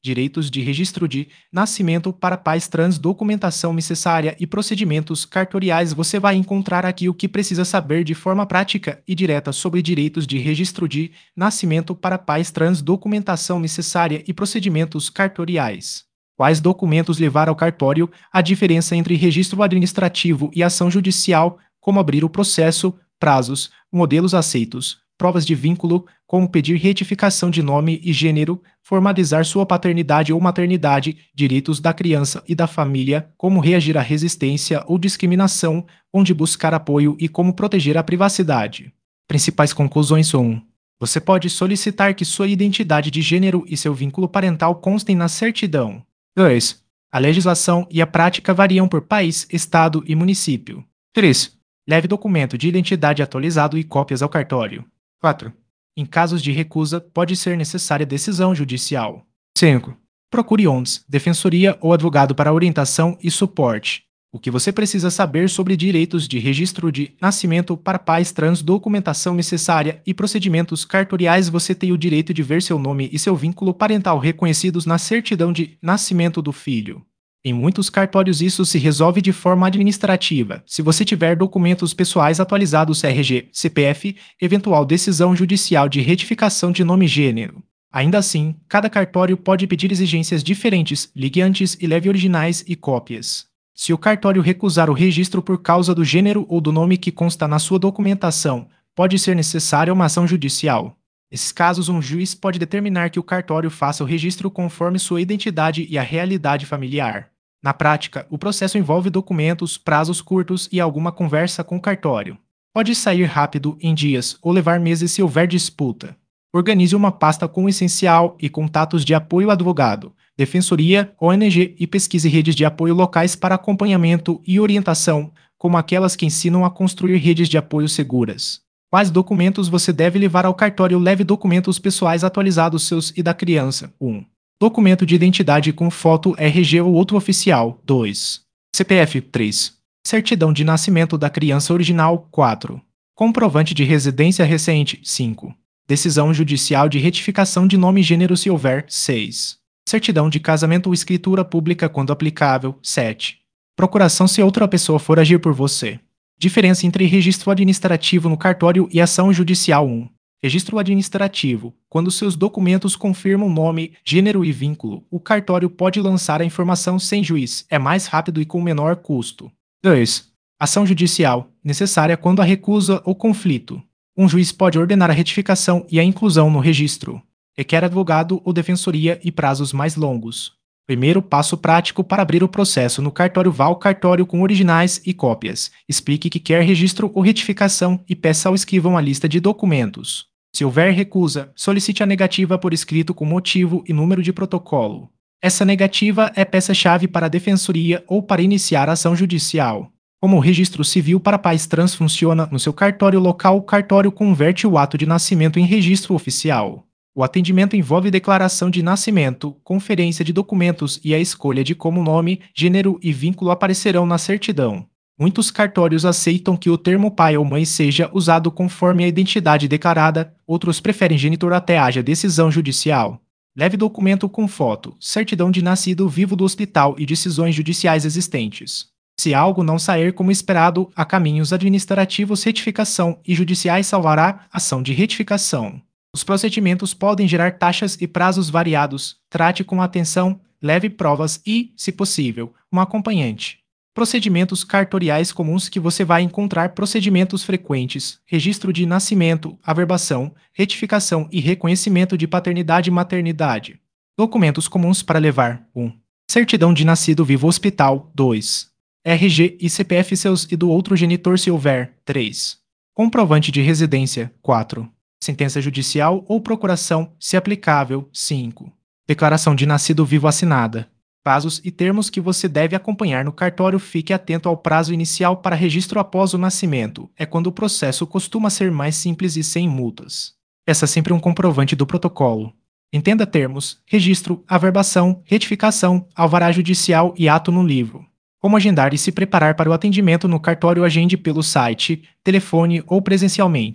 direitos de registro de nascimento para pais trans, documentação necessária e procedimentos cartoriais. Você vai encontrar aqui o que precisa saber de forma prática e direta sobre direitos de registro de nascimento para pais trans, documentação necessária e procedimentos cartoriais. Quais documentos levar ao cartório, a diferença entre registro administrativo e ação judicial, como abrir o processo, prazos, modelos aceitos, provas de vínculo, como pedir retificação de nome e gênero, formalizar sua paternidade ou maternidade, direitos da criança e da família, como reagir à resistência ou discriminação, onde buscar apoio e como proteger a privacidade. Principais conclusões 1. Você pode solicitar que sua identidade de gênero e seu vínculo parental constem na certidão. 2. A legislação e a prática variam por país, estado e município. 3. Leve documento de identidade atualizado e cópias ao cartório. 4. Em casos de recusa, pode ser necessária decisão judicial. 5. Procure ONGs, defensoria ou advogado para orientação e suporte. O que você precisa saber sobre direitos de registro de nascimento para pais trans, documentação necessária e procedimentos cartoriais. Você tem o direito de ver seu nome e seu vínculo parental reconhecidos na certidão de nascimento do filho. Em muitos cartórios isso se resolve de forma administrativa, se você tiver documentos pessoais atualizados RG, CPF, eventual decisão judicial de retificação de nome e gênero. Ainda assim, cada cartório pode pedir exigências diferentes, ligue antes e leve originais e cópias. Se o cartório recusar o registro por causa do gênero ou do nome que consta na sua documentação, pode ser necessária uma ação judicial. Nesses casos, um juiz pode determinar que o cartório faça o registro conforme sua identidade e a realidade familiar. Na prática, o processo envolve documentos, prazos curtos e alguma conversa com o cartório. Pode sair rápido, em dias, ou levar meses se houver disputa. Organize uma pasta com o essencial e contatos de apoio advogado, defensoria, ONG e pesquise redes de apoio locais para acompanhamento e orientação, como aquelas que ensinam a construir redes de apoio seguras. Quais documentos você deve levar ao cartório? Leve documentos pessoais atualizados seus e da criança. 1. Documento de identidade com foto RG ou outro oficial. 2. CPF. 3. Certidão de nascimento da criança original. 4. Comprovante de residência recente. 5. Decisão judicial de retificação de nome e gênero se houver. 6. Certidão de casamento ou escritura pública quando aplicável. 7. Procuração se outra pessoa for agir por você. Diferença entre registro administrativo no cartório e ação judicial. 1. Registro administrativo. Quando seus documentos confirmam nome, gênero e vínculo, o cartório pode lançar a informação sem juiz. É mais rápido e com menor custo. 2. Ação judicial. Necessária quando há recusa ou conflito. Um juiz pode ordenar a retificação e a inclusão no registro. Requer advogado ou defensoria e prazos mais longos. Primeiro passo prático para abrir o processo no cartório: vá ao cartório com originais e cópias. Explique que quer registro ou retificação e peça ao escrivão a lista de documentos. Se houver recusa, solicite a negativa por escrito com motivo e número de protocolo. Essa negativa é peça-chave para a defensoria ou para iniciar a ação judicial. Como o registro civil para pais trans funciona no seu cartório local, o cartório converte o ato de nascimento em registro oficial. O atendimento envolve declaração de nascimento, conferência de documentos e a escolha de como nome, gênero e vínculo aparecerão na certidão. Muitos cartórios aceitam que o termo pai ou mãe seja usado conforme a identidade declarada, outros preferem genitor até haja decisão judicial. Leve documento com foto, certidão de nascido vivo do hospital e decisões judiciais existentes. Se algo não sair como esperado, há caminhos administrativos, retificação e judiciais salvará ação de retificação. Os procedimentos podem gerar taxas e prazos variados. Trate com atenção, leve provas e, se possível, um acompanhante. Procedimentos cartoriais comuns que você vai encontrar: procedimentos frequentes, registro de nascimento, averbação, retificação e reconhecimento de paternidade e maternidade. Documentos comuns para levar: 1. Certidão de nascido vivo hospital. 2. RG e CPF seus e do outro genitor se houver. 3. Comprovante de residência. 4. Sentença judicial ou procuração, se aplicável. 5. Declaração de nascido vivo assinada. Prazos e termos que você deve acompanhar no cartório: fique atento ao prazo inicial para registro após o nascimento. É quando o processo costuma ser mais simples e sem multas. Peça sempre um comprovante do protocolo. Entenda termos: registro, averbação, retificação, alvará judicial e ato no livro. Como agendar e se preparar para o atendimento no cartório: agende pelo site, telefone ou presencialmente.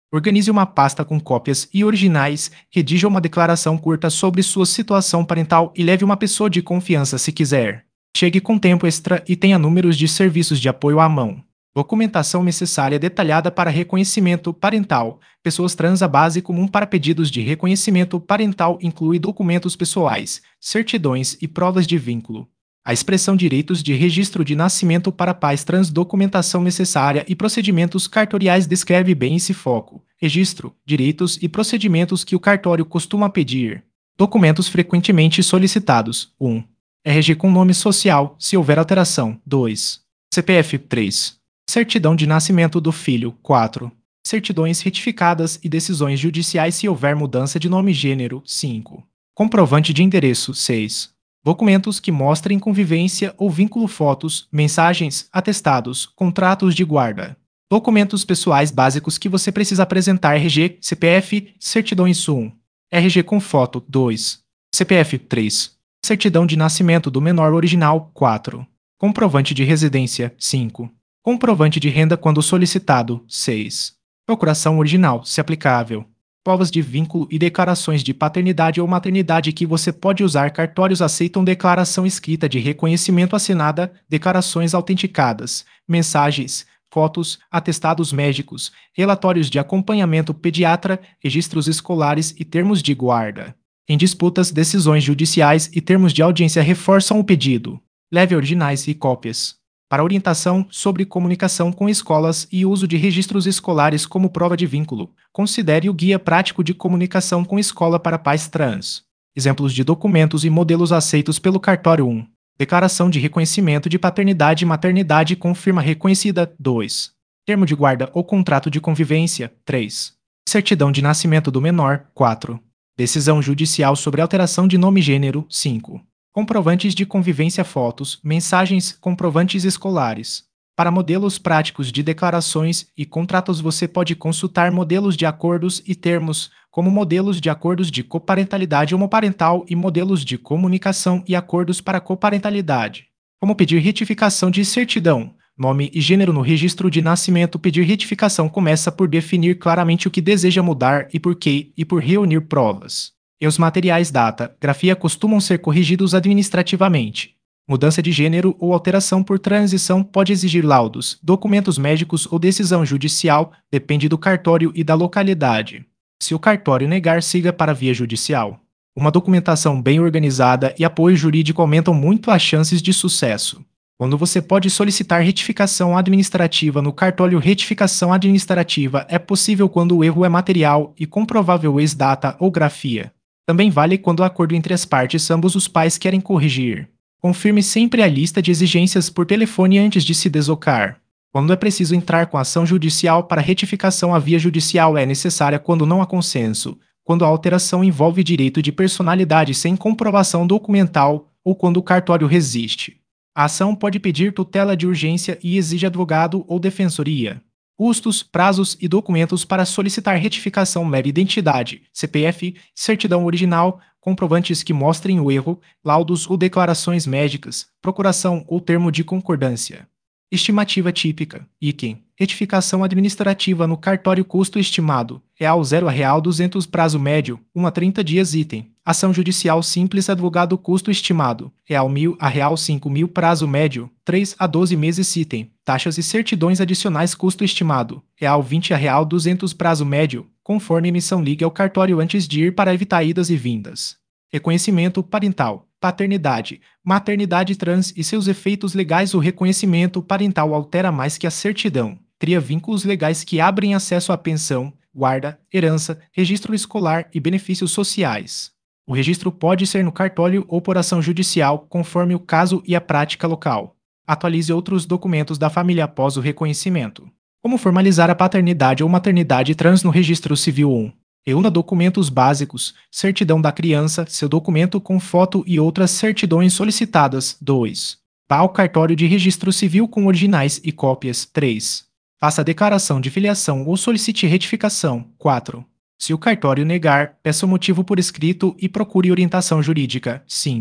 Organize uma pasta com cópias e originais, redija uma declaração curta sobre sua situação parental e leve uma pessoa de confiança se quiser. Chegue com tempo extra e tenha números de serviços de apoio à mão. Documentação necessária detalhada para reconhecimento parental. Pessoas trans. A base comum para pedidos de reconhecimento parental inclui documentos pessoais, certidões e provas de vínculo. A expressão direitos de registro de nascimento para pais trans. Documentação necessária e procedimentos cartoriais descreve bem esse foco. Registro, direitos e procedimentos que o cartório costuma pedir. Documentos frequentemente solicitados. 1. RG com nome social, se houver alteração. 2. CPF. 3. Certidão de nascimento do filho. 4. Certidões retificadas e decisões judiciais se houver mudança de nome e gênero. 5. Comprovante de endereço. 6. Documentos que mostrem convivência ou vínculo. Fotos, mensagens, atestados, contratos de guarda. Documentos pessoais básicos que você precisa apresentar. RG, CPF, certidões. 1. RG com foto. 2. CPF. 3. Certidão de nascimento do menor original. 4. Comprovante de residência. 5. Comprovante de renda quando solicitado. 6. Procuração original, se aplicável. Provas de vínculo e declarações de paternidade ou maternidade que você pode usar. Cartórios aceitam declaração escrita de reconhecimento assinada, declarações autenticadas, mensagens, fotos, atestados médicos, relatórios de acompanhamento pediatra, registros escolares e termos de guarda. Em disputas, decisões judiciais e termos de audiência reforçam o pedido. Leve originais e cópias. Para orientação sobre comunicação com escolas e uso de registros escolares como prova de vínculo, considere o Guia Prático de Comunicação com Escola para Pais Trans. Exemplos de documentos e modelos aceitos pelo cartório. 1. Declaração de reconhecimento de paternidade e maternidade com firma reconhecida. 2. Termo de guarda ou contrato de convivência. 3. Certidão de nascimento do menor. 4. Decisão judicial sobre alteração de nome e gênero. 5. Comprovantes de convivência. Fotos, mensagens, comprovantes escolares. Para modelos práticos de declarações e contratos você pode consultar modelos de acordos e termos, como modelos de acordos de coparentalidade homoparental e modelos de comunicação e acordos para coparentalidade. Como pedir retificação de certidão, nome e gênero no registro de nascimento. Pedir retificação começa por definir claramente o que deseja mudar e por quê, e por reunir provas. E os materiais data, grafia costumam ser corrigidos administrativamente. Mudança de gênero ou alteração por transição pode exigir laudos, documentos médicos ou decisão judicial, depende do cartório e da localidade. Se o cartório negar, siga para a via judicial. Uma documentação bem organizada e apoio jurídico aumentam muito as chances de sucesso. Quando você pode solicitar retificação administrativa no cartório. Retificação administrativa é possível quando o erro é material e comprovável ex-data ou grafia. Também vale quando o acordo entre as partes ambos os pais querem corrigir. Confirme sempre a lista de exigências por telefone antes de se deslocar. Quando é preciso entrar com ação judicial para retificação, a via judicial é necessária quando não há consenso, quando a alteração envolve direito de personalidade sem comprovação documental ou quando o cartório resiste. A ação pode pedir tutela de urgência e exige advogado ou defensoria. Custos, prazos e documentos para solicitar retificação. Leve identidade, CPF, certidão original, comprovantes que mostrem o erro, laudos ou declarações médicas, procuração ou termo de concordância. Estimativa típica. Item. Retificação administrativa no cartório. Custo estimado. R$0 a R$200. Prazo médio. 1 a 30 dias. Item. Ação judicial simples. Advogado. Custo estimado. R$1.000 a R$5.000. Prazo médio. 3 a 12 meses. Item. Taxas e certidões adicionais. Custo estimado. R$20 a R$200. Prazo médio. Conforme emissão, ligue ao cartório antes de ir para evitar idas e vindas. Reconhecimento parental. Paternidade, maternidade trans e seus efeitos legais. O reconhecimento parental altera mais que a certidão. Cria vínculos legais que abrem acesso à pensão, guarda, herança, registro escolar e benefícios sociais. O registro pode ser no cartório ou por ação judicial, conforme o caso e a prática local. Atualize outros documentos da família após o reconhecimento. Como formalizar a paternidade ou maternidade trans no Registro Civil. 1. Reúna documentos básicos, certidão da criança, seu documento com foto e outras certidões solicitadas. 2. Vá ao cartório de registro civil com originais e cópias. 3. Faça a declaração de filiação ou solicite retificação. 4. Se o cartório negar, peça o motivo por escrito e procure orientação jurídica. 5.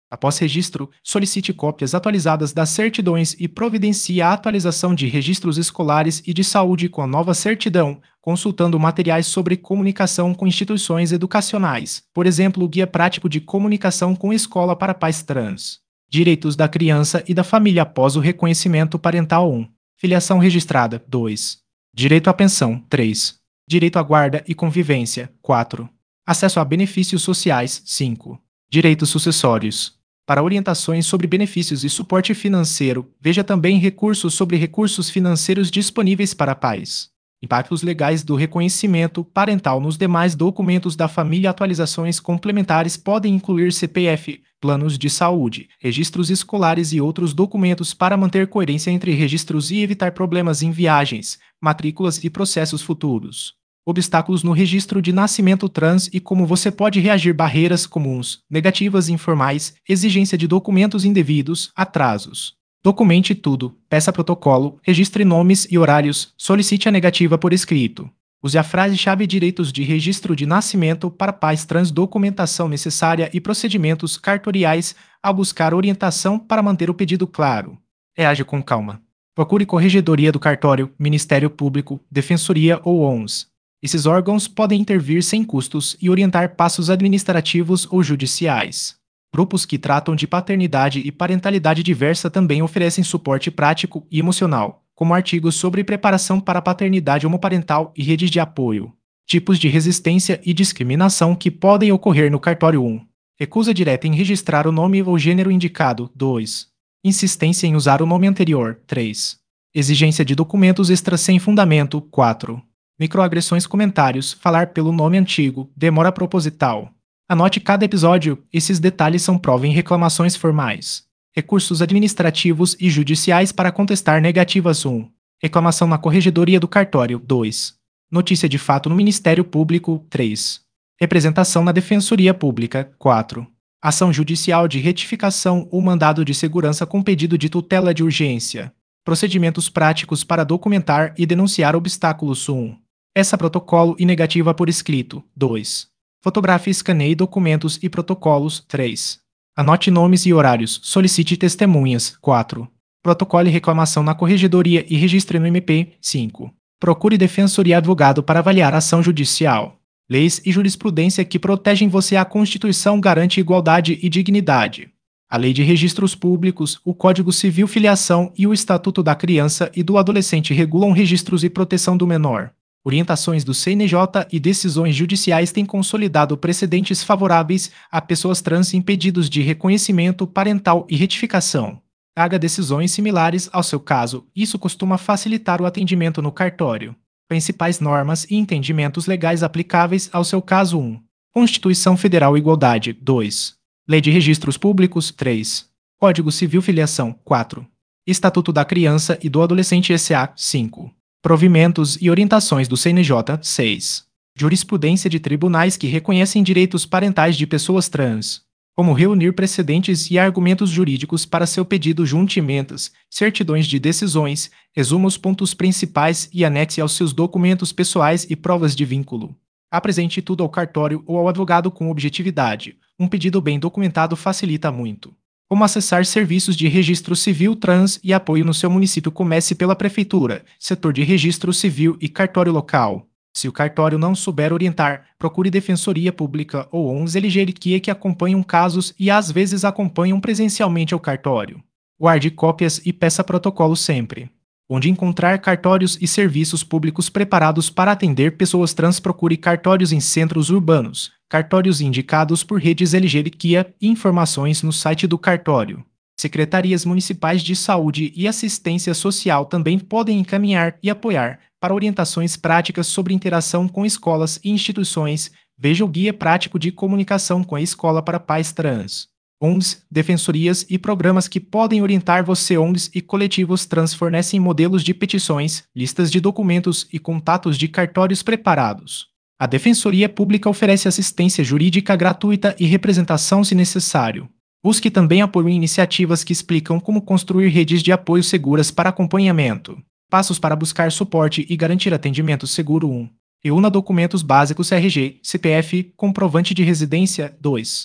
Após registro, solicite cópias atualizadas das certidões e providencie a atualização de registros escolares e de saúde com a nova certidão, consultando materiais sobre comunicação com instituições educacionais, por exemplo, o Guia Prático de Comunicação com Escola para Pais Trans. Direitos da criança e da família após o reconhecimento parental 1. Filiação registrada 2. Direito à pensão 3. Direito à guarda e convivência 4. Acesso a benefícios sociais 5. Direitos sucessórios. Para orientações sobre benefícios e suporte financeiro, veja também recursos sobre recursos financeiros disponíveis para pais. Impactos legais do reconhecimento parental nos demais documentos da família. Atualizações complementares podem incluir CPF, planos de saúde, registros escolares e outros documentos para manter coerência entre registros e evitar problemas em viagens, matrículas e processos futuros. Obstáculos no registro de nascimento trans e como você pode reagir. Barreiras comuns, negativas informais, exigência de documentos indevidos, atrasos. Documente tudo, peça protocolo, registre nomes e horários, solicite a negativa por escrito. Use a frase-chave direitos de registro de nascimento para pais trans, documentação necessária e procedimentos cartoriais ao buscar orientação para manter o pedido claro. Reaja com calma. Procure Corregedoria do Cartório, Ministério Público, Defensoria ou ONS. Esses órgãos podem intervir sem custos e orientar passos administrativos ou judiciais. Grupos que tratam de paternidade e parentalidade diversa também oferecem suporte prático e emocional, como artigos sobre preparação para paternidade homoparental e redes de apoio. Tipos de resistência e discriminação que podem ocorrer no cartório 1. Recusa direta em registrar o nome ou gênero indicado 2. Insistência em usar o nome anterior 3. Exigência de documentos extras sem fundamento 4. Microagressões. Comentários, falar pelo nome antigo, demora proposital. Anote cada episódio, esses detalhes são prova em reclamações formais. Recursos administrativos e judiciais para contestar negativas 1. Reclamação na Corregedoria do Cartório 2. Notícia de fato no Ministério Público 3. Representação na Defensoria Pública 4. Ação judicial de retificação ou mandado de segurança com pedido de tutela de urgência. Procedimentos práticos para documentar e denunciar obstáculos 1. Peça protocolo e negativa por escrito 2. Fotografe e escaneie documentos e protocolos 3. Anote nomes e horários, solicite testemunhas 4. Protocole reclamação na Corregedoria e registre no MP 5. Procure defensor e advogado para avaliar a ação judicial. Leis e jurisprudência que protegem você. A Constituição garante igualdade e dignidade. A Lei de Registros Públicos, o Código Civil, Filiação e o Estatuto da Criança e do Adolescente regulam registros e proteção do menor. Orientações do CNJ e decisões judiciais têm consolidado precedentes favoráveis a pessoas trans em pedidos de reconhecimento parental e retificação. Traga decisões similares ao seu caso, isso costuma facilitar o atendimento no cartório. Principais normas e entendimentos legais aplicáveis ao seu caso 1. Constituição Federal. Igualdade 2. Lei de Registros Públicos 3. Código Civil. Filiação 4. Estatuto da Criança e do Adolescente S.A. 5. Provimentos e orientações do CNJ 6. Jurisprudência de tribunais que reconhecem direitos parentais de pessoas trans. Como reunir precedentes e argumentos jurídicos para seu pedido. Junte emendas, certidões de decisões, resuma os pontos principais e anexe aos seus documentos pessoais e provas de vínculo. Apresente tudo ao cartório ou ao advogado com objetividade. Um pedido bem documentado facilita muito. Como acessar serviços de registro civil trans e apoio no seu município. Comece pela prefeitura, setor de registro civil e cartório local. Se o cartório não souber orientar, procure Defensoria Pública ou ONGs LGBTQ que acompanham casos e às vezes acompanham presencialmente ao cartório. Guarde cópias e peça protocolo sempre. Onde encontrar cartórios e serviços públicos preparados para atender pessoas trans. Procure cartórios em centros urbanos, cartórios indicados por redes LGBTQIA e informações no site do cartório. Secretarias municipais de saúde e assistência social também podem encaminhar e apoiar para orientações práticas sobre interação com escolas e instituições. Veja o Guia Prático de Comunicação com a Escola para Pais Trans. ONGs, defensorias e programas que podem orientar você. ONGs e coletivos trans fornecem modelos de petições, listas de documentos e contatos de cartórios preparados. A Defensoria Pública oferece assistência jurídica gratuita e representação se necessário. Busque também apoio em iniciativas que explicam como construir redes de apoio seguras para acompanhamento. Passos para buscar suporte e garantir atendimento seguro 1. Reúna documentos básicos RG, CPF, comprovante de residência 2.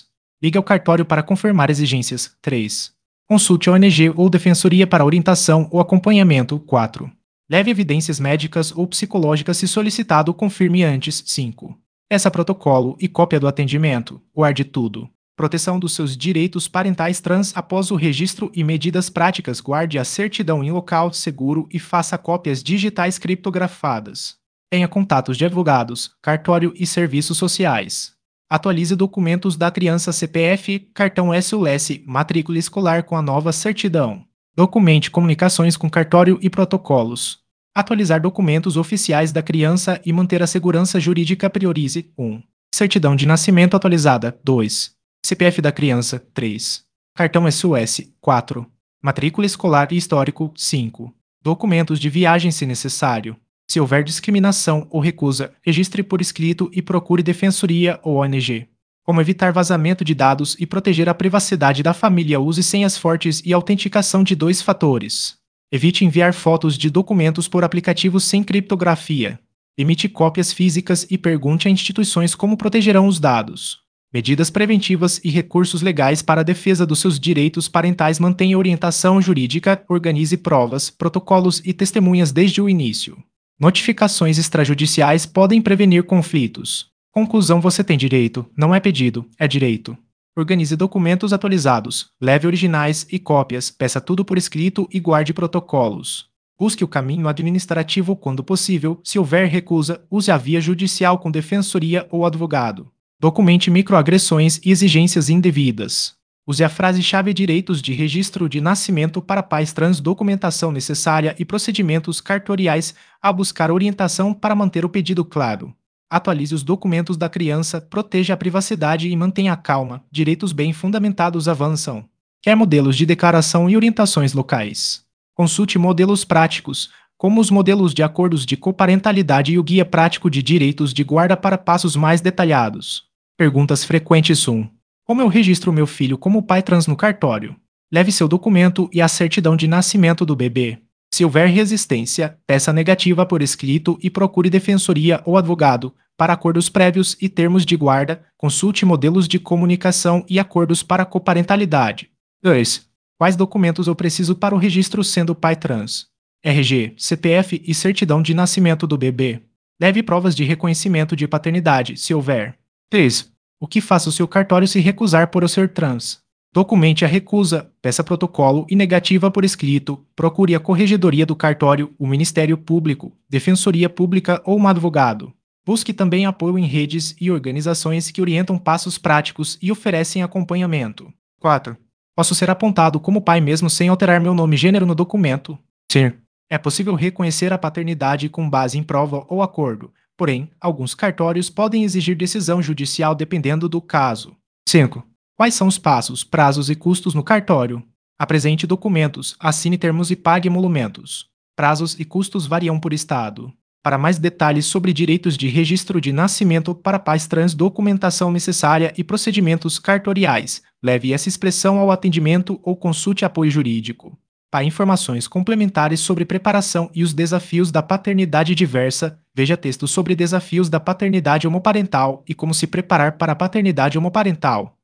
Ligue ao cartório para confirmar exigências. 3. Consulte a ONG ou defensoria para orientação ou acompanhamento. 4. Leve evidências médicas ou psicológicas se solicitado, confirme antes. 5. Peça protocolo e cópia do atendimento. Guarde tudo. Proteção dos seus direitos parentais trans após o registro e medidas práticas. Guarde a certidão em local seguro e faça cópias digitais criptografadas. Tenha contatos de advogados, cartório e serviços sociais. Atualize documentos da criança CPF, cartão SUS, matrícula escolar com a nova certidão. Documente comunicações com cartório e protocolos. Atualizar documentos oficiais da criança e manter a segurança jurídica. Priorize 1. Certidão de nascimento atualizada. 2. CPF da criança. 3. Cartão SUS. 4. Matrícula escolar e histórico. 5. Documentos de viagem se necessário. Se houver discriminação ou recusa, registre por escrito e procure defensoria ou ONG. Como evitar vazamento de dados e proteger a privacidade da família. Use senhas fortes e autenticação de 2 fatores. Evite enviar fotos de documentos por aplicativos sem criptografia. Emite cópias físicas e pergunte a instituições como protegerão os dados. Medidas preventivas e recursos legais para a defesa dos seus direitos parentais. Mantenha orientação jurídica, organize provas, protocolos e testemunhas desde o início. Notificações extrajudiciais podem prevenir conflitos. Conclusão: você tem direito, não é pedido, é direito. Organize documentos atualizados, leve originais e cópias, peça tudo por escrito e guarde protocolos. Busque o caminho administrativo quando possível. Se houver recusa, use a via judicial com defensoria ou advogado. Documente microagressões e exigências indevidas. Use a frase-chave direitos de registro de nascimento para pais trans, documentação necessária e procedimentos cartoriais a buscar orientação para manter o pedido claro. Atualize os documentos da criança, proteja a privacidade e mantenha a calma. Direitos bem fundamentados avançam. Quer modelos de declaração e orientações locais? Consulte modelos práticos, como os modelos de acordos de coparentalidade e o Guia Prático de Direitos de Guarda para passos mais detalhados. Perguntas frequentes 1. Como eu registro meu filho como pai trans no cartório? Leve seu documento e a certidão de nascimento do bebê. Se houver resistência, peça negativa por escrito e procure defensoria ou advogado. Para acordos prévios e termos de guarda, consulte modelos de comunicação e acordos para coparentalidade. 2. Quais documentos eu preciso para o registro sendo pai trans? RG, CPF e certidão de nascimento do bebê. Leve provas de reconhecimento de paternidade, se houver. 3. O que faço se o cartório se recusar por eu ser trans? Documente a recusa, peça protocolo e negativa por escrito, procure a corregedoria do cartório, o Ministério Público, Defensoria Pública ou um advogado. Busque também apoio em redes e organizações que orientam passos práticos e oferecem acompanhamento. 4. Posso ser apontado como pai mesmo sem alterar meu nome e gênero no documento? Sim. É possível reconhecer a paternidade com base em prova ou acordo, porém, alguns cartórios podem exigir decisão judicial dependendo do caso. 5. Quais são os passos, prazos e custos no cartório? Apresente documentos, assine termos e pague emolumentos. Prazos e custos variam por estado. Para mais detalhes sobre direitos de registro de nascimento para pais trans, documentação necessária e procedimentos cartoriais, leve essa expressão ao atendimento ou consulte apoio jurídico. Para informações complementares sobre preparação e os desafios da paternidade diversa, veja texto sobre desafios da paternidade homoparental e como se preparar para a paternidade homoparental.